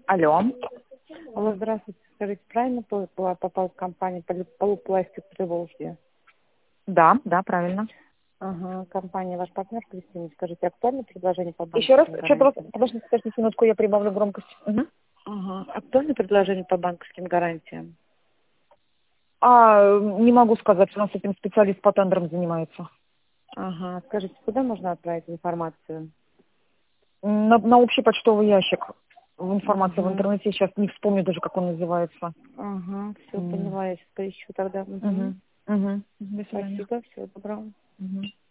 Алло. Алло, здравствуйте. Скажите, правильно попал в компанию Полупластик Приволжье? Да, да, правильно. Ага, компания ваш партнер Кристина. Скажите, актуальное предложение по Еще раз, банковским что-то, гарантиям? подождите минутку, я прибавлю громкость. Угу. Ага, актуальное предложение по банковским гарантиям? Не могу сказать, у нас этим специалист по тендерам занимается. Ага, скажите, куда можно отправить информацию? На общий почтовый ящик. Информация в Угу. интернете, сейчас не вспомню даже, как он называется. Ага, все, М. поняла, я сейчас поищу тогда. Угу. Угу. Угу. До свидания. Спасибо, всего доброго. Угу.